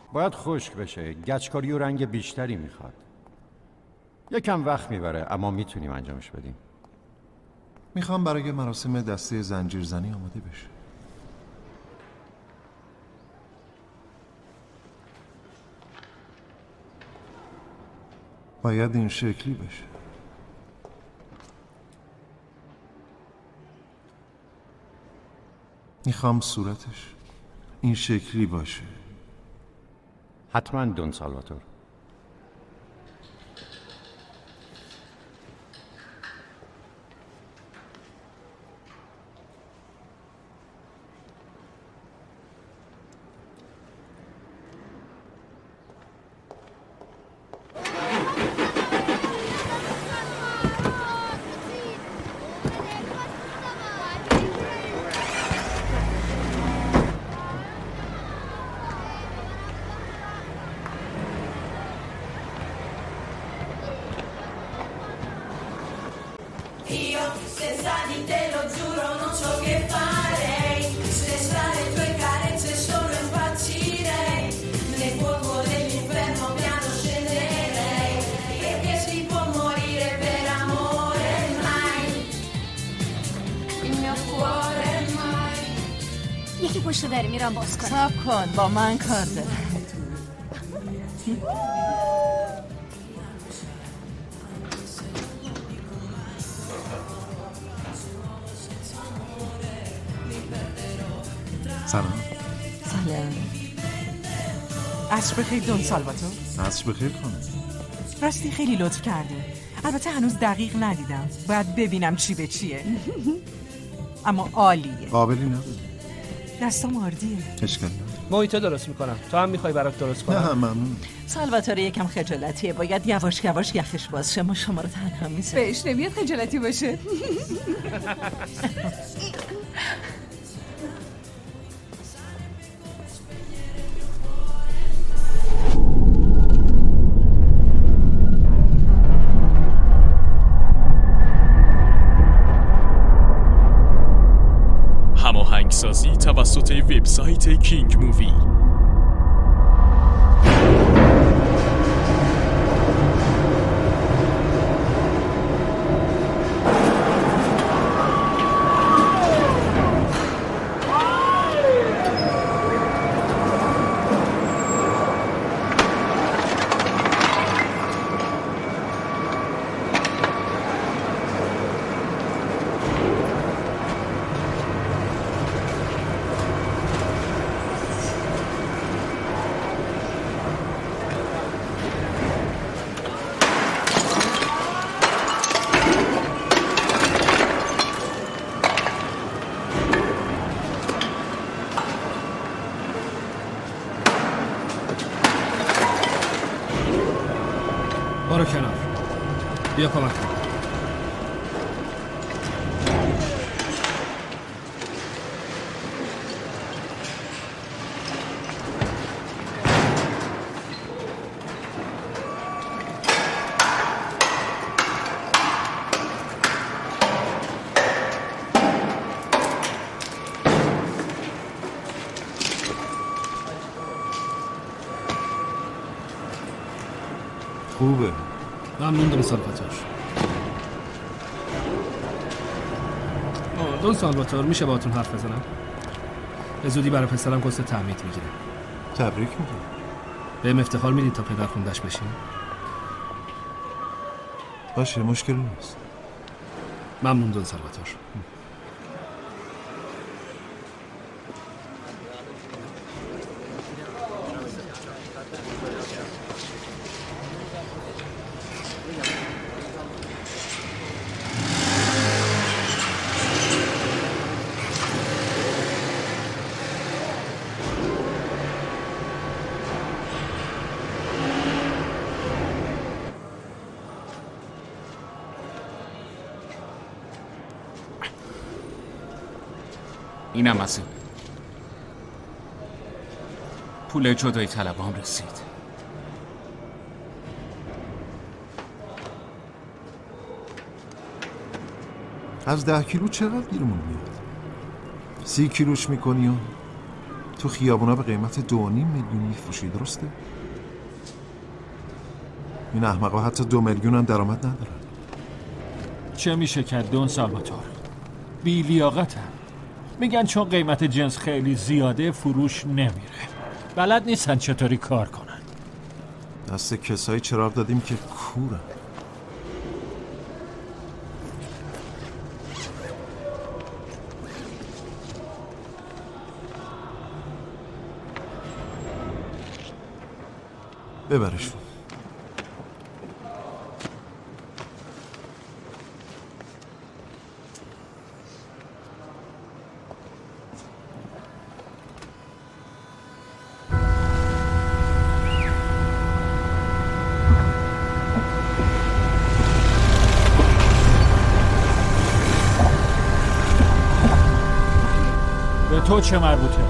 باید خشک بشه. گچکاری و رنگ بیشتری میخواد. یکم وقت میبره اما میتونیم انجامش بدیم. میخوام برای مراسم دسته زنجیرزنی آماده بشه. باید این شکلی بشه. میخوام صورتش این شکلی باشه. حتما دون سالواتور. یکی پشت دری میرم باز کنم. صبر کن، با من کار داره. سلام. سلام. عصر بخیر دون سالواتور. عصر بخیر خانم. راستی خیلی لطف کردی. البته هنوز دقیق ندیدم. باید ببینم چی به چیه. اما عالیه. قابلی نبود. دستام آردیه. اشکال محیطه درست میکنم. تو هم میخوای برات درست کنم؟ نه ممنون. سالواتور یکم خجالتیه. باید یواش یواش یخش باز شه. ما شما رو تنها میذاریم. بهش نمیاد خجالتی باشه. هماهنگسازی توسط وبسایت کینگ مووی. برو کنار. بیا کمک کن. خوبه. ممنون دون سالواتور. دون سالواتور میشه باهاتون حرف بزنم؟ به زودی برای پسرم کست تعمید میگیره. تبریک میگم. بهم افتخار میدید تا پدر خوندش بشین؟ باشه مشکل نیست. ممنون دون سالواتور. اینم از این. پول جدایی طلبام رسید. از 10 کیلو چقدر گیرمون میاد؟ 30 کیلوش میکنی و تو خیابونا به قیمت 2.5 میلیون میفروشی، درسته؟ این احمقا حتی 2 میلیون هم درآمد ندارن. چه میشه کرد دون سالواتور؟ بی لیاقتن. میگن چون قیمت جنس خیلی زیاده فروش نمیره. بلد نیستن چطوری کار کنن. دست کسایی چراغ دادیم که کورن. ببرشون. به تو چه مربوطه؟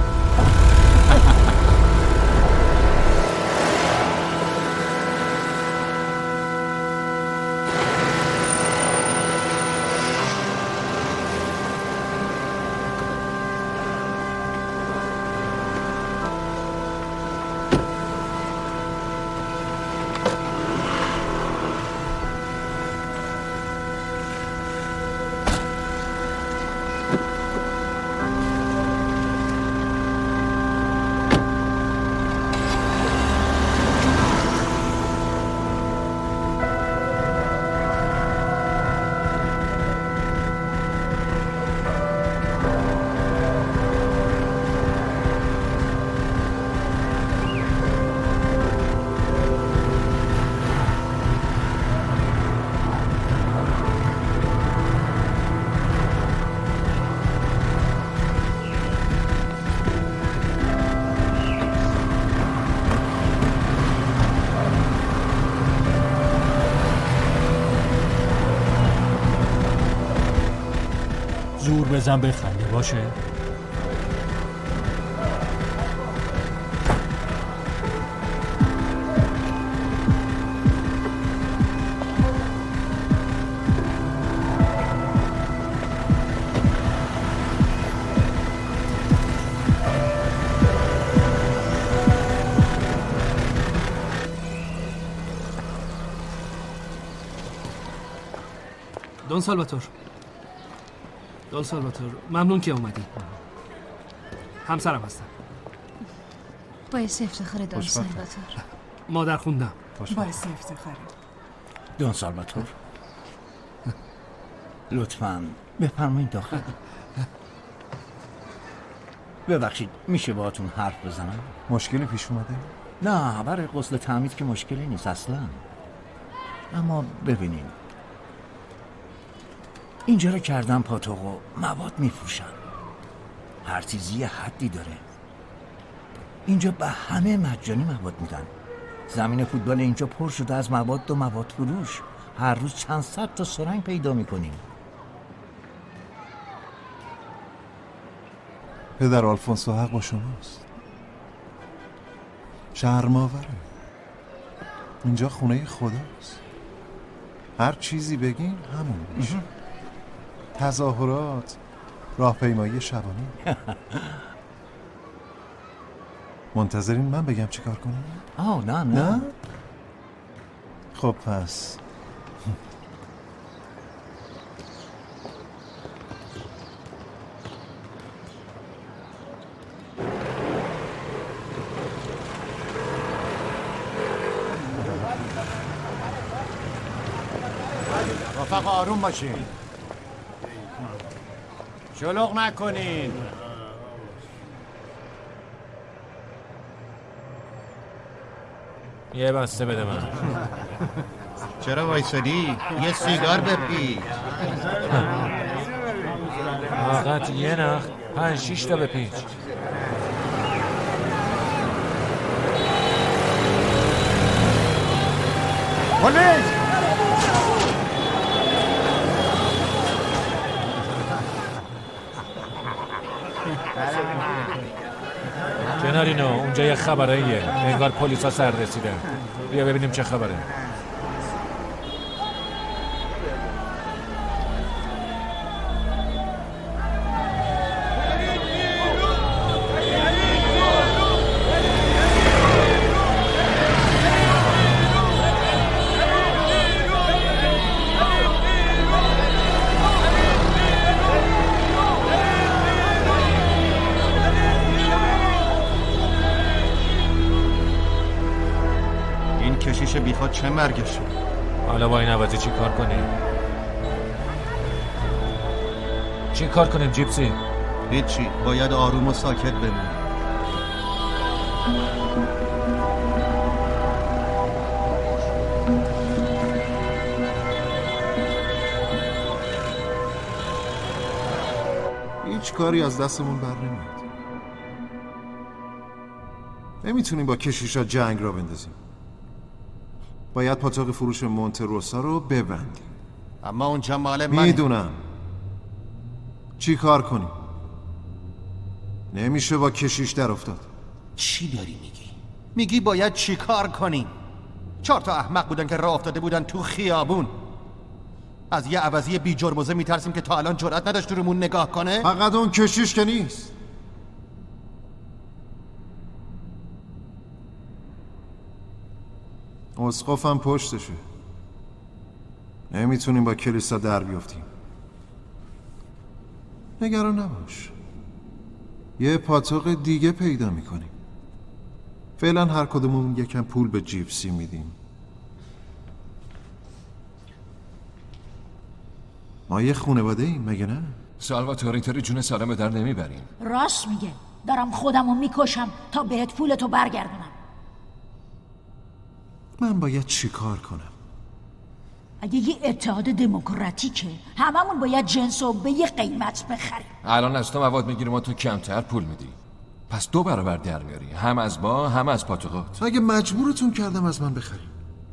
زور بزن بخنده باشه. دون سالواتور، ممنون که اومدی. همسرم هستم. باعث افتخار دون سالواتور. مادر خوندم. باعث افتخاره. دون سالواتور لطفاً بفرمایید داخل. ببخشید میشه باهاتون حرف بزنم؟ مشکلی پیش اومده؟ نه، برای غسل تعمید که مشکلی نیست اصلا. اما ببینین اینجا رو کردن پاتوق و مواد میفروشن. هر چیزی یه حدی داره. اینجا به همه مجانی مواد میدن. زمین فوتبال اینجا پر شده از مواد و مواد فروش. هر روز چند صد تا سرنگ پیدا میکنیم. پدر آلفونسو حق با شماست. شرم‌آوره. اینجا خونه خداست. هر چیزی بگین همون میشه. تظاهرات، راهپیمایی شبانه. منتظرین من بگم چی کار کنیم؟ نه؟ خب پس رفقا آروم باشین، شلوغ نکنین. یه بسته بده من. چرا وایسادی؟ یه سیگار بپیچ. فقط یه نخ 5-6 تا بپیچ. پلیس! کنارینو اونجا یه خبراییه. انگار پلیسا سر رسیدن. بیا ببینیم چه خبره. اما چه مرگشه؟ حالا با این عوضی چی کار کنیم؟ چی کار کنیم جیپسی؟ هیچی، باید آروم و ساکت بمونیم. هیچ کاری از دستمون بر نمیاد. نمیتونیم با کشیشا جنگ را بندازیم. باید پاتوق فروش مونتروسا رو ببندیم. اما اونجا مال منه. میدونم. چی کار کنیم؟ نمیشه با کشیش در افتاد. چی داری میگی؟ میگی باید چی کار کنیم؟ 4 تا احمق بودن که راه افتاده بودن تو خیابون. از یه عوضی بی جرمزه میترسیم که تا الان جرأت نداشت رومون نگاه کنه؟ فقط اون کشیش که نیست. اسقفم پشتشه. نمیتونیم با کلیسا در بیفتیم. نگران نباش. یه پاتوق دیگه پیدا میکنیم. فعلا هر کدومون یکم پول به جیپسی میدیم. ما یه خونواده ایم مگه نه؟ سالواتور اینطوری جون سالم به در نمیبریم. راست میگه. دارم خودمو میکشم تا بهت پولتو برگردونم. من باید چی کار کنم؟ اگه یه اتحاد دموکراتیکه هممون باید جنسو به یه قیمت بخریم. الان از تو مواد میگیریم و تو کمتر پول میدی. پس 2 برابر در میاری، هم از ما هم از پاتوقات. اگه مجبورتون کردم از من بخریم.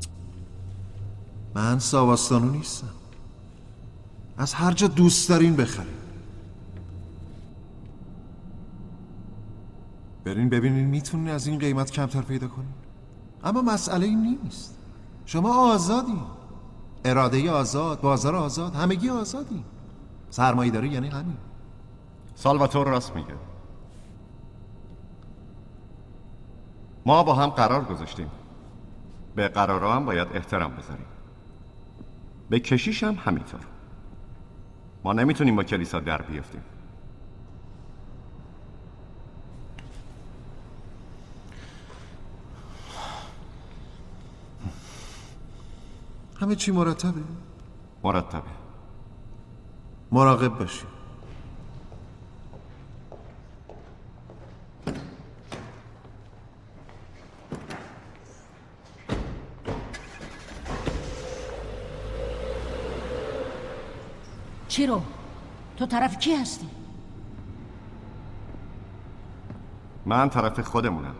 من ساواستانو نیستم. از هر جا دوست دارین بخرین. برین ببینین میتونین از این قیمت کمتر پیدا کنین. اما مسئله این نیست. شما آزادین. اراده آزاد، بازار آزاد، همگی آزادین. سرمایه‌داری یعنی همین. سالواتور راست میگه. ما با هم قرار گذاشتیم. به قرارها هم باید احترام بذاریم. به کشیش هم همینطور. ما نمیتونیم با کلیسا در بیفتیم. همه چی مرتبه؟ مرتبه. مراقب باشی. چی رو؟ تو طرف کی هستی؟ من طرف خودمونم.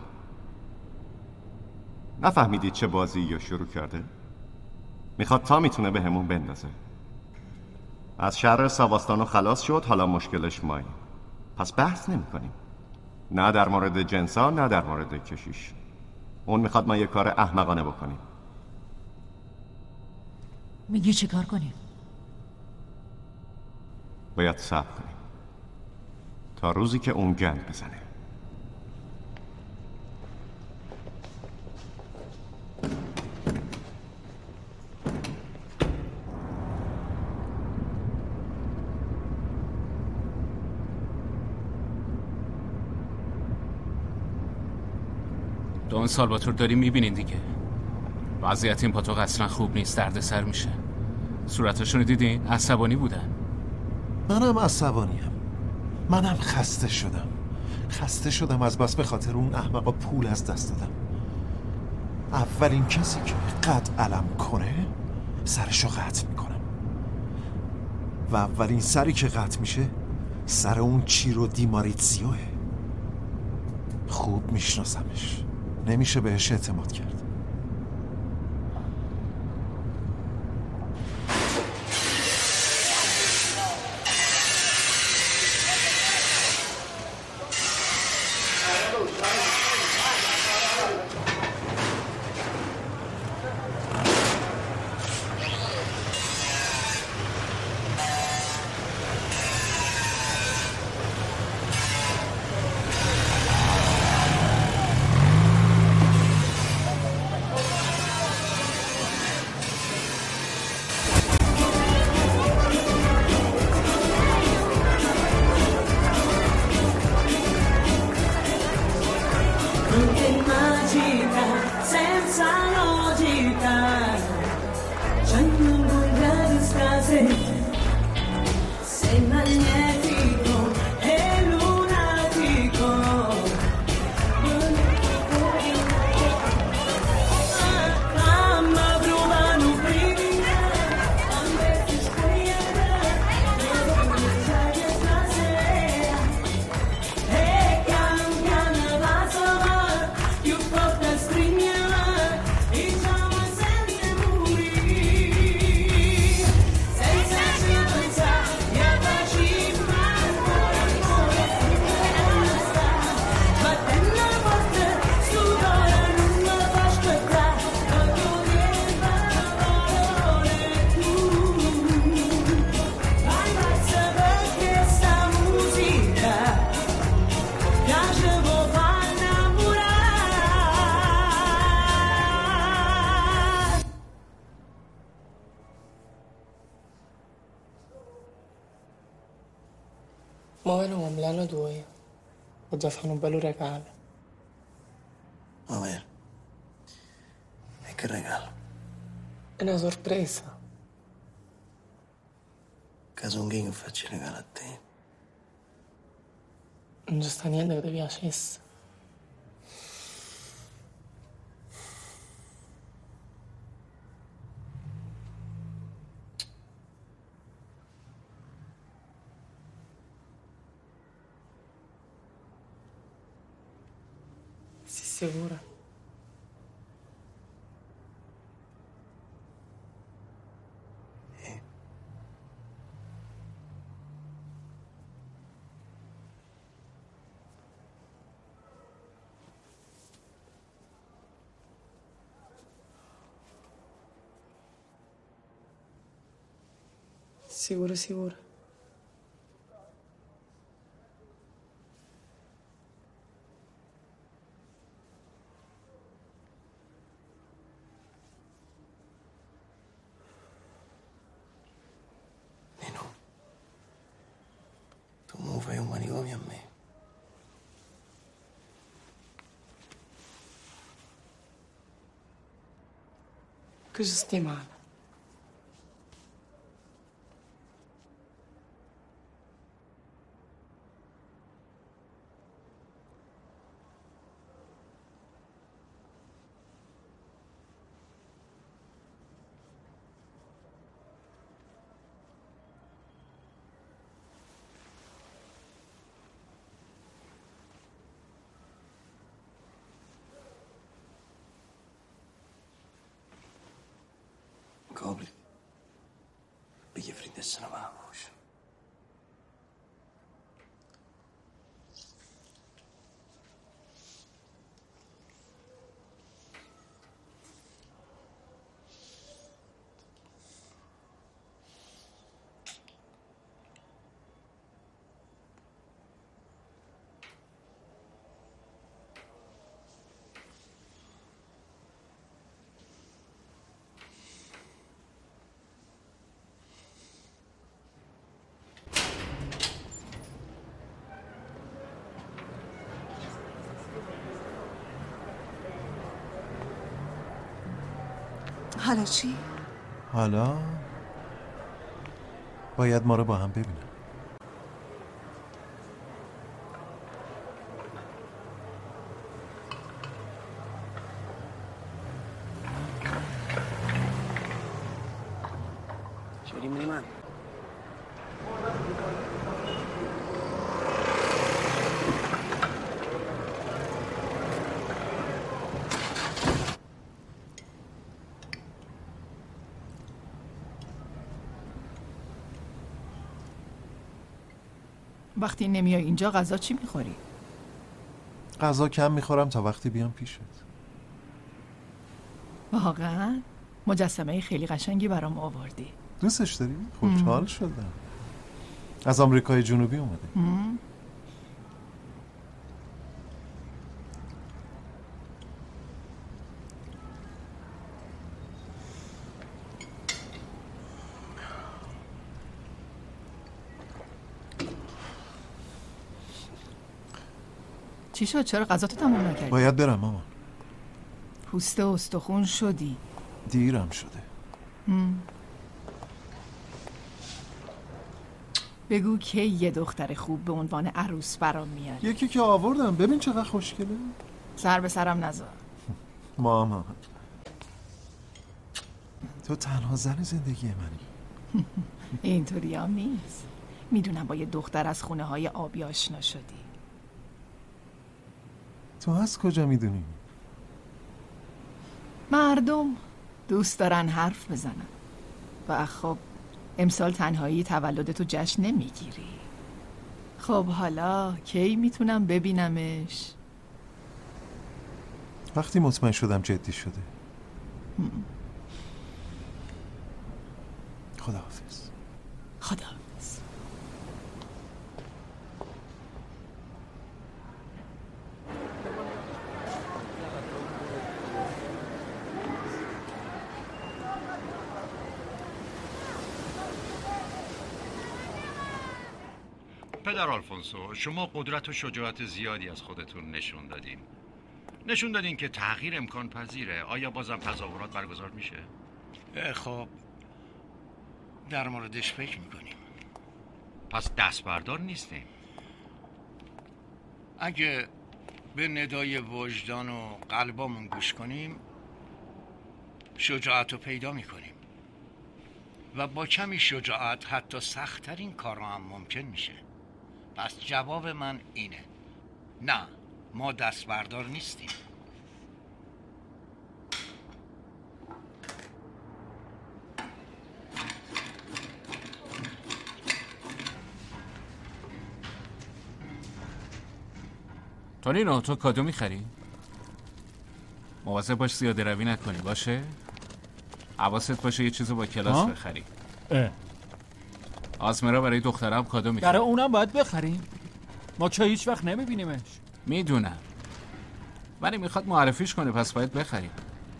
نفهمیدید چه بازی رو شروع کرده؟ میخواد تا میتونه به همون بندازه. از شر ساواستانو خلاص شد، حالا مشکلش مایی. پس بحث نمی کنیم. نه در مورد جنسا نه در مورد کشیش. اون میخواد ما یه کار احمقانه بکنیم. میگی چی کار کنیم؟ باید صبر کنیم تا روزی که اون گند بزنه. دون سالواتور داریم میبینین دیگه. وضعیت این پاتوق اصلا خوب نیست، درد سر میشه. صورتشون دیدین؟ عصبانی بودن. منم عصبانیم. منم خسته شدم از بس به خاطر اون احمقا پول از دست دادم. اولین کسی که قد علم کنه سرشو قطع میکنم و اولین سری که قطع میشه سر اون چیرو دیماریتزیوه. خوب میشناسمش. نمیشه بهش اعتماد کرد. Ma meno compleanno tuo. Ho già fatto un bello regalo. A ver. E che regalo? È una sorpresa. Casonghi che faccio il regalo a te. Non c'è sta niente che ti piacesse. Sei sicura? Sicuro, sicuro. Tu mi fai un manicomio a me. Che ci stai male? Gobli. Biglie frindessero la voce. حالا چی؟ حالا باید ما رو با هم ببینم. چوری میری من؟ وقتی نمیای اینجا غذا چی میخوری؟ غذا کم میخورم تا وقتی بیام پیشت. واقعا؟ مجسمه خیلی قشنگی برام آوردی. دوستش داری؟ خوشحال شدم. از آمریکای جنوبی اومده. چی شد؟ چرا غذاتو تموم نکردی؟ باید برم مامان. پوست استخون شدی. دیرم شده. بگو کی یه دختر خوب به عنوان عروس برام میاری؟ یکی که آوردم، ببین چقدر خوشگله. سر به سرم نذار. مامان تو تنها زن زندگی منی. اینطوری هم نیست. میدونم با یه دختر از خونه های آبی آشنا شدی. تو از کجا میدونی؟ مردم دوست دارن حرف بزنن. و خب امسال تنهایی تولدتو جشن نمیگیری. خب حالا کی میتونم ببینمش؟ وقتی مطمئن شدم جدی شده. خداحافظ. خداحافظ. پدر آلفونسو، شما قدرت و شجاعت زیادی از خودتون نشون دادین. نشون دادین که تغییر امکان پذیره. آیا بازم تظاهرات برگزار میشه؟ خب در موردش فکر میکنیم. پس دست بردار نیستیم. اگه به ندای وجدان و قلبامون گوش کنیم شجاعت رو پیدا میکنیم و با کمی شجاعت حتی سخت‌ترین کارها هم ممکن میشه. پس جواب من اینه: نه، ما دست بردار نیستیم. تونینو، تو کادو میخری؟ مواظب باش زیاده روی نکنی، باشه؟ حواست باشه یه چیزو با کلاس بخری. آزمرا برای دخترم کادو میخری. برای اونم باید بخریم؟ ما که هیچ وقت نمیبینیمش. میدونم، ولی میخواد معرفیش کنه، پس باید بخریم.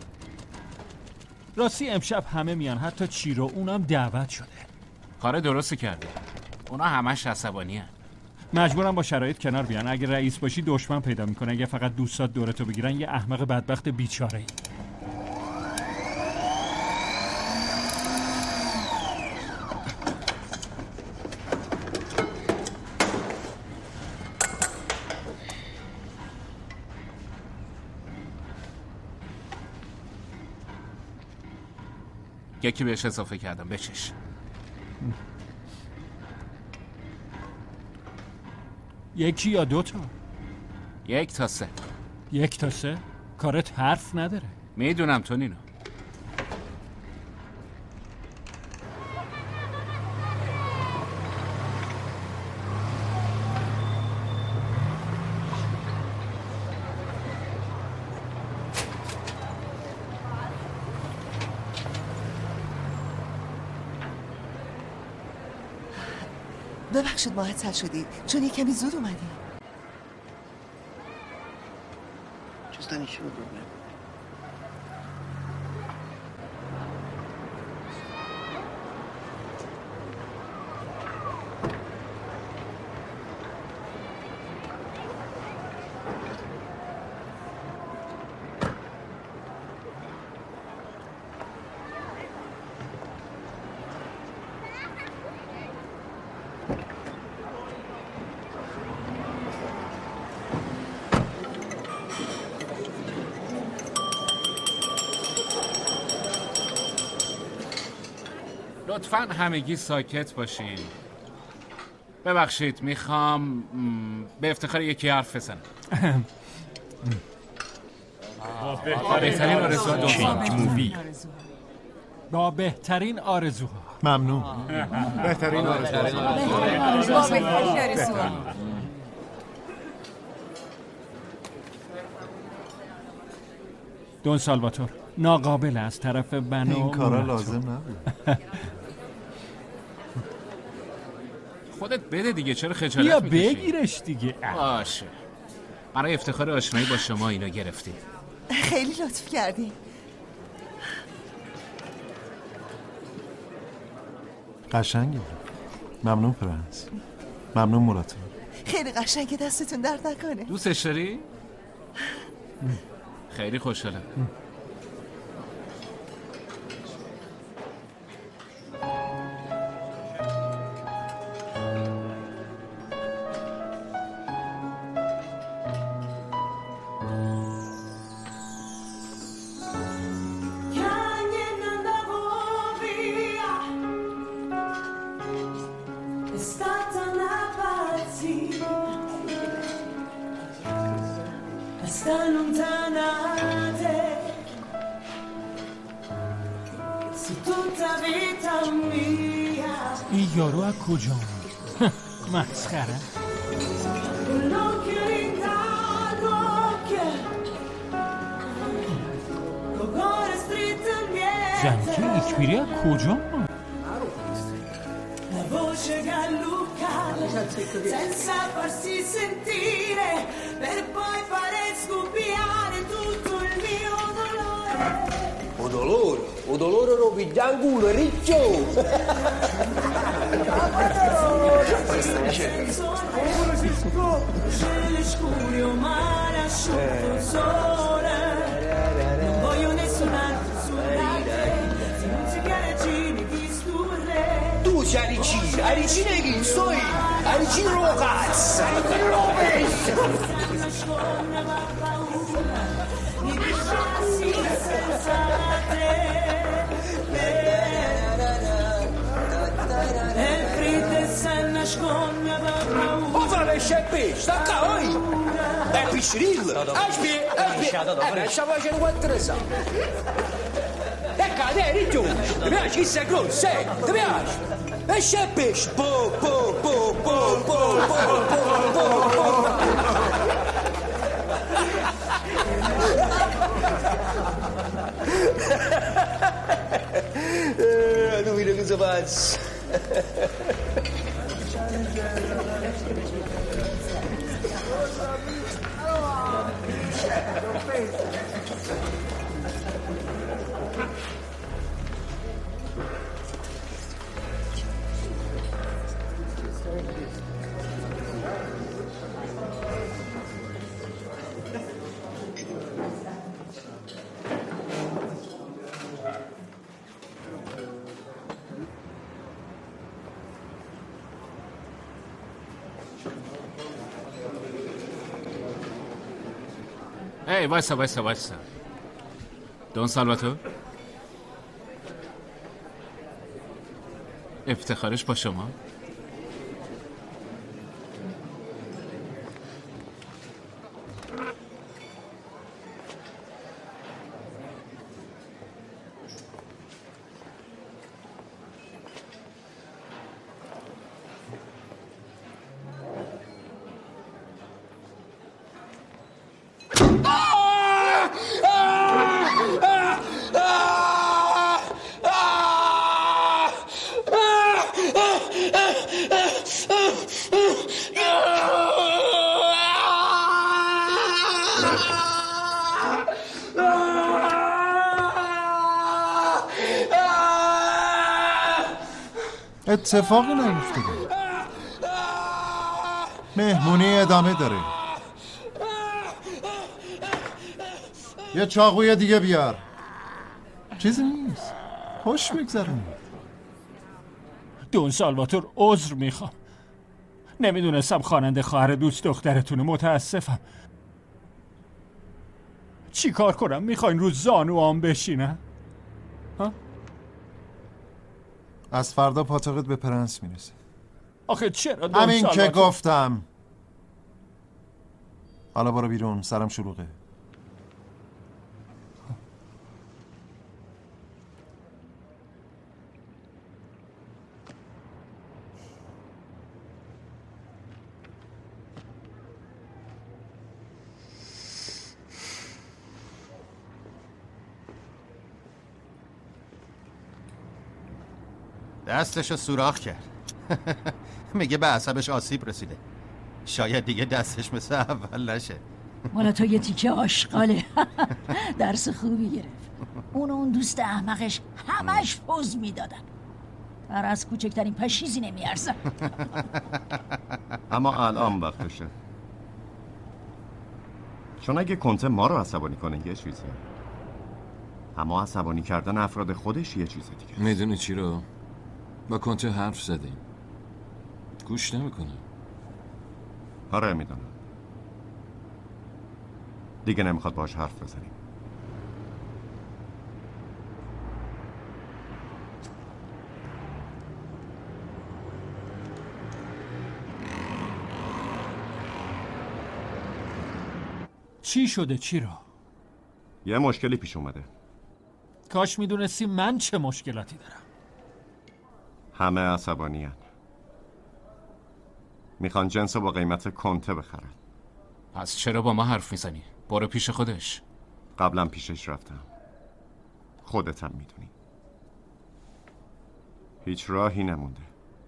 راستی امشب همه میان، حتی چیرو، اونم دعوت شده. کار درستی کرده. اونا همش عصبانی هن. مجبورم با شرایط کنار بیان. اگه رئیس باشی دشمن پیدا میکنه، اگه فقط دوستات دورتو بگیرن یه احمق بدبخت بیچاره ای. یکی بهش اضافه کردم، بچش. یکی یا دوتا؟ 1 تا 3. 1 تا 3؟ کارت حرف نداره. میدونم تونینو. ببخشید معطل شدید چون یه کمی زود اومدیم. Ci sta nessuno problema. لطفاً همگی ساکت باشین. ببخشید، میخوام به افتخار یکی حرف بزنم. بهترین آرزوها با بهترین آرزوها. ممنون. بهترین آرزوها. دون سالواتور ناقابل از طرف بنو. این کارا لازم نبود. خودت بده دیگه، چرا خجالت بیا میکشی؟ بگیرش دیگه. باشه، برای افتخار آشنایی با شما اینو گرفتید. خیلی لطف کردی. قشنگه. ممنون پرنس. ممنون مراتب. خیلی قشنگه، دستتون درد نکنه. دوستش داری؟ خیلی خوشحالم. این یارو از کجا اومد؟ مسخره. زنکه ایکبیری از کجا اومد؟ senza farsi sentire per poi fare scoppiare tutto il mio dolore. O dolore lo pigliamo in culo, riccio! Tu Alici neghi, soi, Alici Rogas. Ova شبي اشتاق هاي بيشريل اشبي انا شواجن وترسا هكا ديريتو تبيعش يسقون سي تبيعش الشبيش بو بو بو بو بو بو بو no mira que se faz. وایسا دون سالواتور افتخارش با شما. اتفاقی نیفتاده. مهمونی ادامه داره. یه چاقوی دیگه بیار. چیزی نیست. خوش بگذرونی. دون سالواتور عذر میخوام. نمیدونستم خواننده خواهر دوست دخترتونه. متاسفم. چی کار کنم؟ میخواین رو زانوام بشینم؟ ها؟ از فردا پاتوقت به پرنس میرسه. آخه چرا دون همین سالواتور؟ که گفتم. حالا برو بیرون، سرم شلوغه. دستشو سوراخ کرد. میگه به عصبش آسیب رسیده. شاید دیگه دستش مثل اول نشه. مالا تو یه تیکه آشغاله. درس خوبی گرفت. اون دوست احمقش همش پوز میدادن. هر از کوچکترین پشیزی نمیارزن. اما الان وقتشه. چون اگه کنته ما رو عصبانی کنه یه چیزه، اما عصبانی کردن افراد خودش یه چیزه دیگه. میدونی چی رو؟ با کنته حرف زدیم، گوش نمیکنه. آره میدونم. دیگه نمیخواد باهاش حرف بزنیم. چی شده؟ چی رو؟ یه مشکلی پیش اومده. کاش میدونستی من چه مشکلاتی دارم. همه عصبانی‌اند. میخوان جنس رو با قیمت کنته بخرن. پس چرا با ما حرف میزنی؟ برو پیش خودش. قبلا پیشش رفتم. خودت هم میدونی. هیچ راهی نمونده.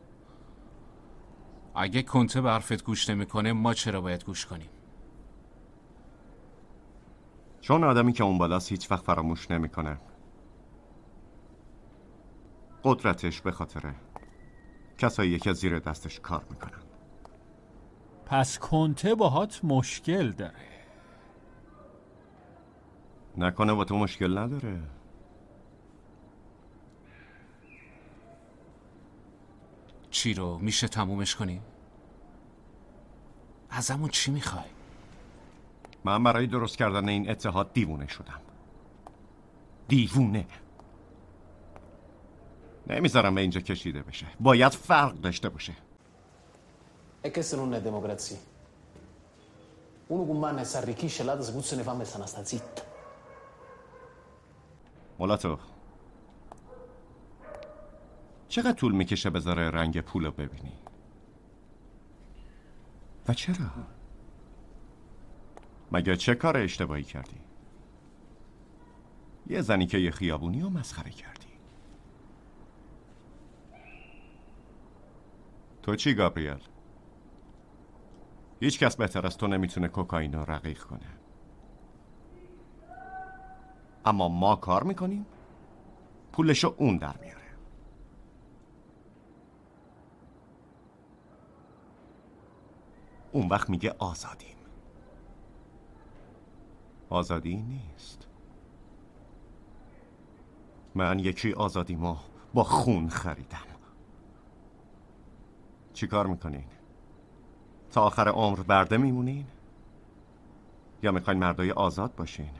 اگه کنته به حرفت گوش نمیکنه ما چرا باید گوش کنیم؟ چون آدمی که اون بالاست هیچ وقت فراموش نمیکنه. قدرتش به خاطر کسایی که زیر دستش کار میکنن. پس کنته باهات مشکل داره. نکنه با تو مشکل نداره. چی رو میشه تمومش کنی؟ ازمون چی میخوای؟ من برای درست کردن این اتحاد دیوونه شدم. دیوونه. نمیذارم به اینجا کشیده بشه. باید فرق داشته باشه. E questa non è democrazia. Uno con mano si arricchisce, l'altro se puzza ne fa messa sta zitta. مولاتو، چقدر طول میکشه بذاره رنگ پول رو ببینی؟ و چرا؟ مگه چه کار اشتباهی کردی؟ یه زنی که یه خیابونی رو مسخره کردی. تو چی گابریل؟ هیچ کس بهتر از تو نمیتونه کوکائین رو رقیق کنه. اما ما کار میکنیم، پولشو اون در میاره. اون وقت میگه آزادیم. آزادی نیست. من یکی آزادیمو با خون خریدم. چی کار میکنین؟ تا آخر عمر برده میمونین؟ یا میخواین مردای آزاد باشین؟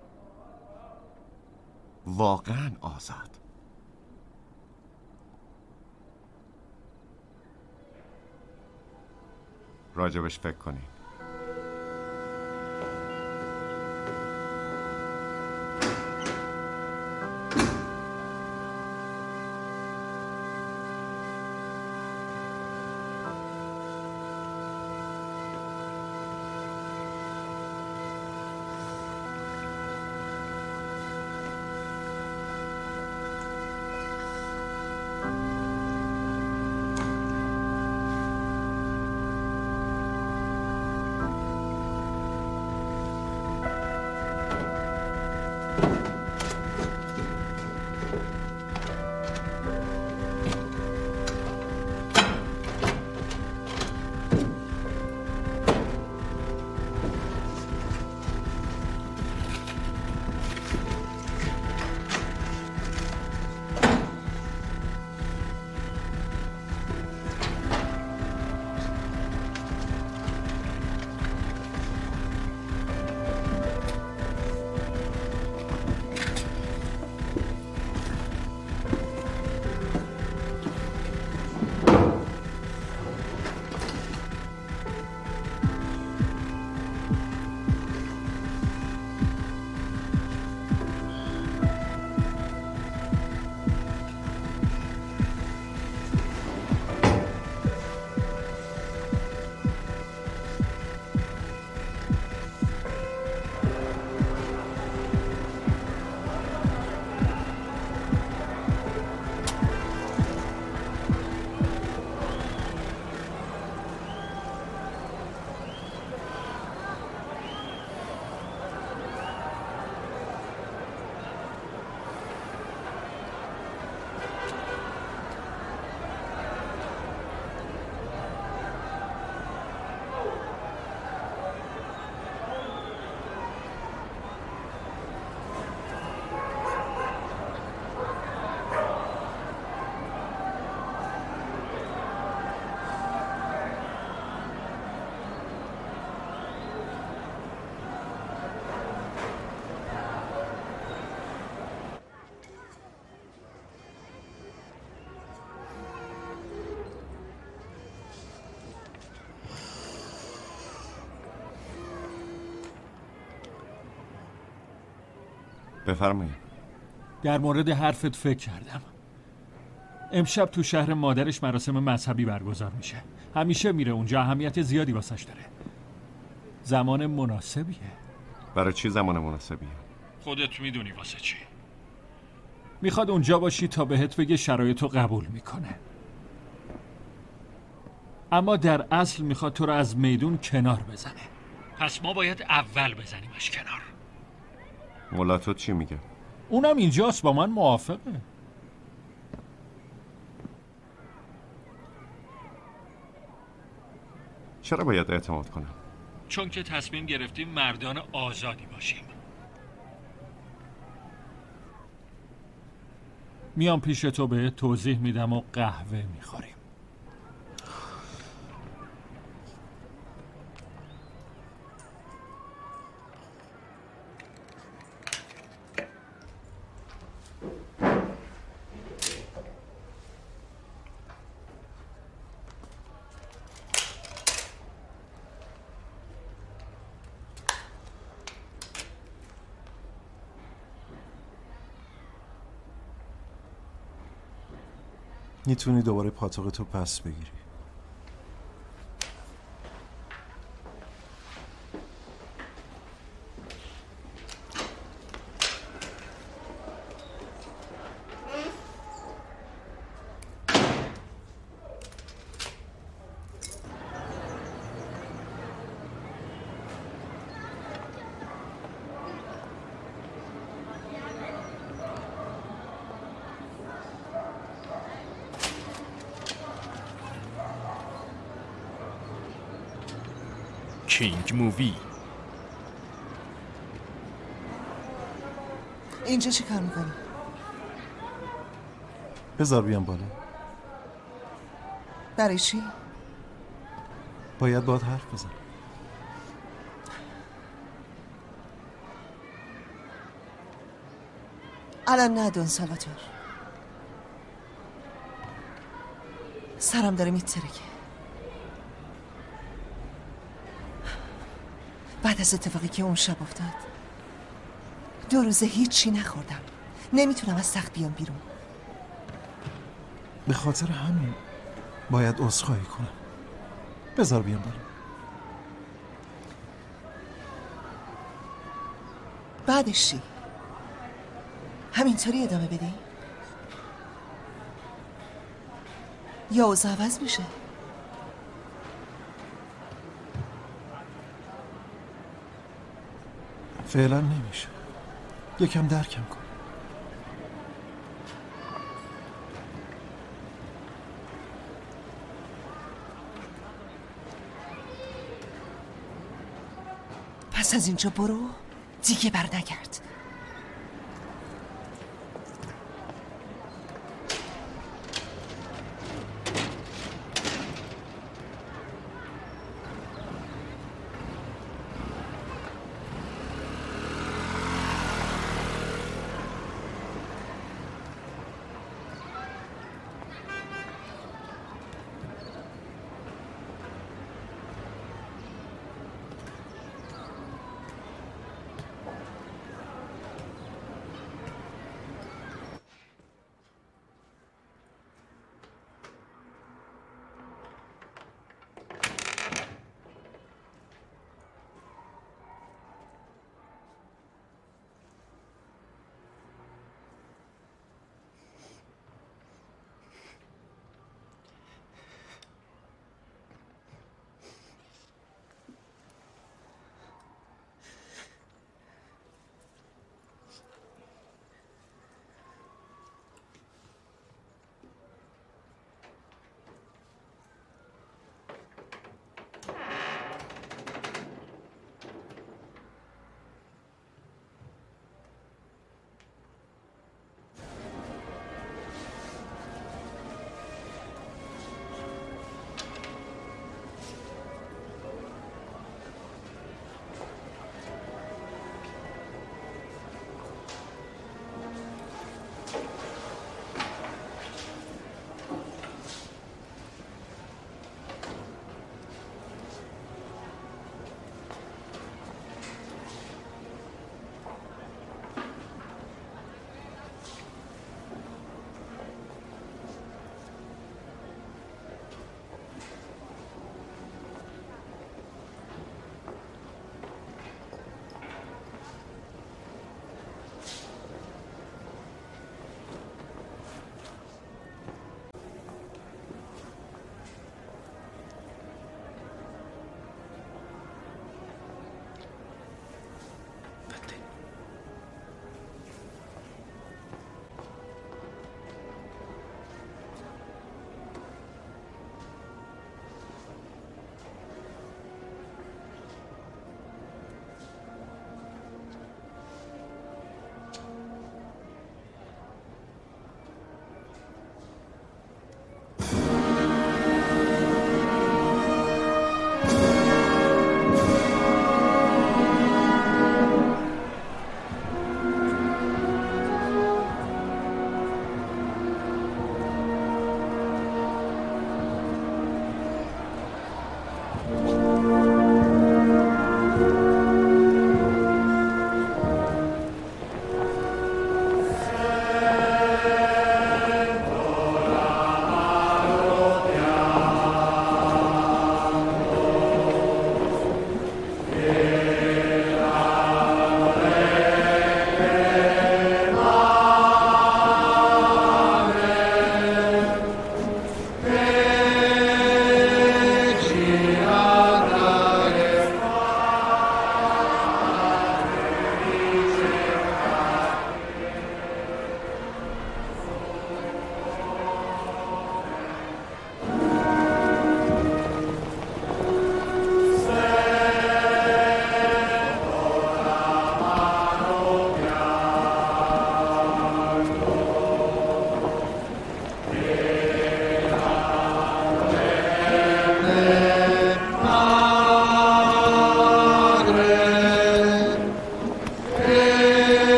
واقعا آزاد. راجبش فکر کنین. بفرمایید. در مورد حرفت فکر کردم. امشب تو شهر مادرش مراسم مذهبی برگزار میشه. همیشه میره اونجا، اهمیت زیادی واسش داره. زمان مناسبیه. برای چی زمان مناسبیه؟ خودت میدونی واسه چی. میخواد اونجا باشی تا بهت بگه شرایطو قبول میکنه. اما در اصل میخواد تو رو از میدون کنار بزنه. پس ما باید اول بزنیمش کنار. مولاتو چی میگه؟ اونم اینجاست، با من موافقه. چرا باید اعتماد کنم؟ چون که تصمیم گرفتیم مردان آزادی باشیم. میام پیش تو به توضیح میدم و قهوه میخوریم. میتونی دوباره پاتوقتو پس بگیری. کینگ مووی. اینجا چی کار میکنی؟ بذار بیام بالا. برای چی؟ باید باهات حرف بزنم. الان نه دون سالواتور، سرم داره میترکه. بعد از اتفاقی که اون شب افتاد 2 روزه هیچی نخوردم. نمیتونم از تخت بیام بیرون. به خاطر همین باید عذرخواهی کنم. بذار بیام بالا. بعدش چی؟ همینطوری ادامه بدی؟ یا اوضاع عوض میشه؟ فعلا نمیشه. یکم درکم کن. پس از اینجا برو، دیگه بر نگرد.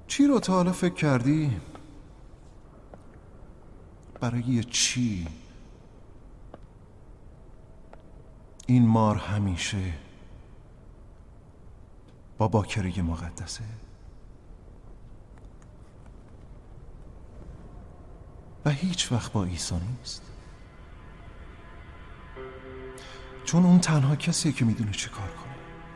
چی رو تا حالا فکر کردی؟ برای چی این مار همیشه با باکره مقدسه؟ و هیچ وقت با عیسی نیست، چون اون تنها کسیه که میدونه چه کار کنه.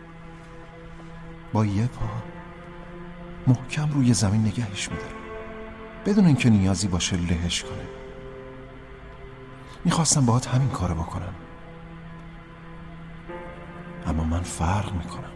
با یه پا محکم روی زمین نگهش میداره بدون اینکه نیازی باشه لهش کنه. میخواستم باهات همین کارو بکنم، اما من فرق میکنم.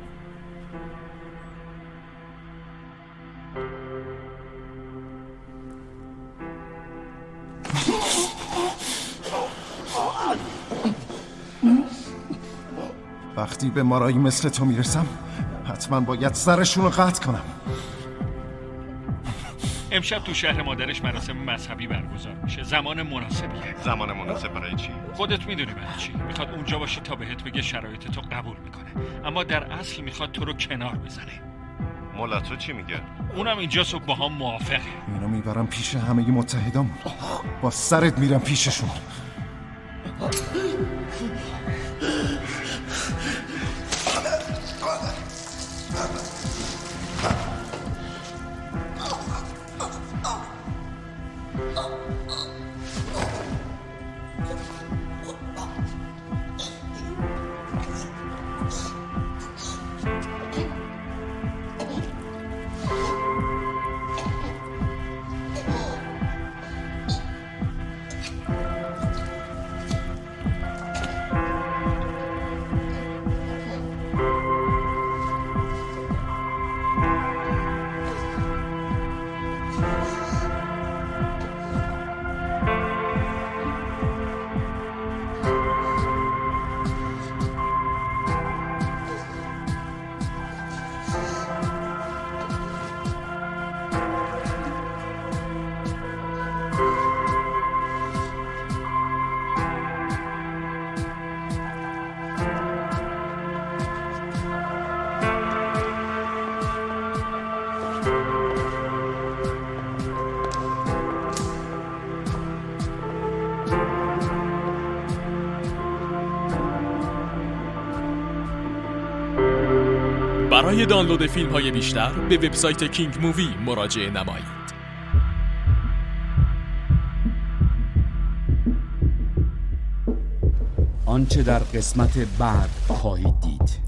وقتی به مارایی مثل تو میرسم حتما باید سرشون رو قطع کنم. امشب تو شهر مادرش مراسم مذهبی برگزار میشه. زمان مناسبیه. زمان مناسب برای چی؟ خودت میدونی برای چی. میخواد اونجا باشی تا بهت بگه شرایط تو قبول میکنه، اما در اصل میخواد تو رو کنار بزنه. مولا تو چی میگه؟ اونم اینجاست و با هم موافقه. اینو میبرم پیش همه متحدامون، با سرت میرم پیششون. برای دانلود فیلم های بیشتر به وبسایت کینگ مووی مراجعه نمایید. آنچه در قسمت بعد خواهید دید.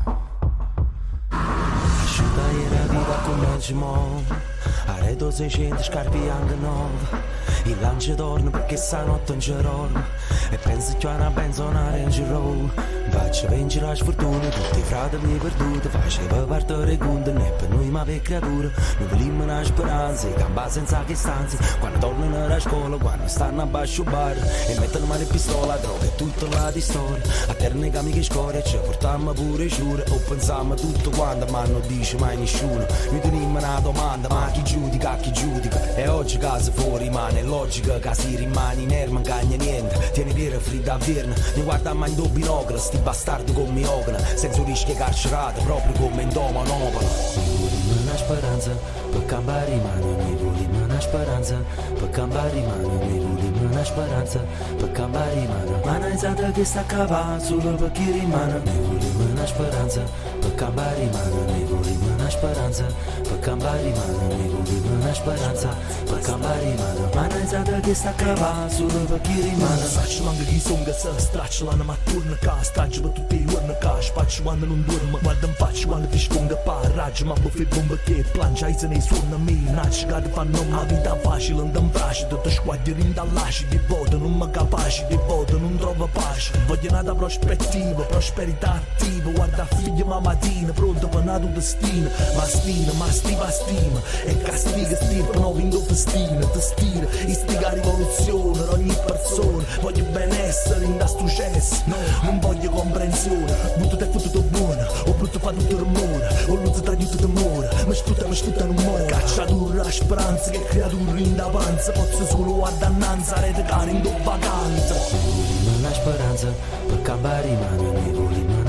Arredo 600 scarpe anche nuove, il lancio torna perché stanotte non c'è roba e penso che una benzona Range Rover. Faccio vincere la sfortuna, tutti i fratelli perduti, faceva partire conto e per noi ma per creatura. Noi vogliamo una speranza, i campa senza che stanze, quando tornano a scuola, quando stanno a basso bar e mettono male pistola, droga e tutta la di storia. A terni che scoria, ci portiamo pure giure, o pensiamo tutto quanto, ma non dice mai nessuno. Noi teniamo una domanda, ma chi giudica, e oggi casa fuori rimane logica che si rimane in erma non cagna niente, tieni vero freddo a verna, ne guarda mai in do binocolo sti bastardi come mi ogna, senza rischio carcerato proprio come in doma un'opera. Ne vogliamo una speranza per cambiare in mano, ne vogliamo una speranza per cambiare in mano, ne vogliamo una speranza per cambiare in mano, ma non è che sta cavando solo per chi rimane. Ne vogliamo una speranza per cambiare in mano, ne vogliamo una speranza per cambiare in mano, ne vogliamo una speranza per cambiare in mano, ma non è che sta cavando solo per chi rimane. Faccio anche chi songa se straccio l'anima ma torna ca, straccio per tutti i giorni ca, spaccio quando non dormo, guarda in faccia quando ti sconga paraggio, ma buffi bomba che plancia e se ne suona me, nasce che fanno una vita facile, non frasci, tutto squadri in dall'asci, di voto non mi capaci, di voto non trovo pace, voglio una prospettiva, prosperità attiva, guarda figlia ma mattina, pronto per una tua destina, ma stima e castiga stirpa, no vinto festina, ti stira, istiga rivoluzione, ogni persona, voglio benessere in da sto cesso, no, non voglio comprensione, butto te tutto buono, o brutto fa tutto rumore, o luzzo tra tutto temore, mi sputa non muore, cacciatura la speranza che creatura in davanza, posso solo guardare annanza, rete cane in do vacanza. Ne vogliamo una speranza per cambiare in mano, ne vogliamo una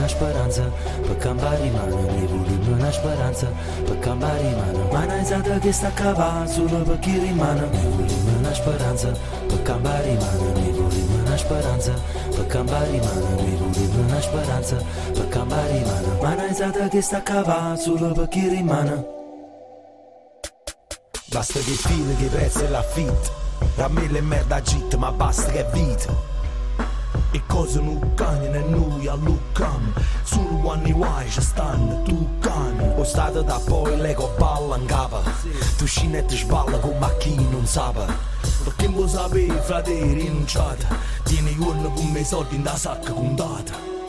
una speranza per cambiare mano, ne volevo una speranza per cambiare mano. Ma non è che sta cavando solo per chi rimane, ne volevo una speranza per cambiare mano, ne volevo una speranza per cambiare mano, ne volevo una speranza per cambiare mano. Ma non è che sta cavando solo per chi rimane. Basta che fine, che prezzo e l'affitto, da me le merda agita, ma basta che è vita. E cose non cambiano e noi allucam, solo quando i guai ci stanno, tu cani. O stato da poi lego balla in capa, tu scini e ti sballa con macchine non sape. Perché non lo sapevi, frate, rinunciate, tieni i giorni con me soldi in da sacca contata.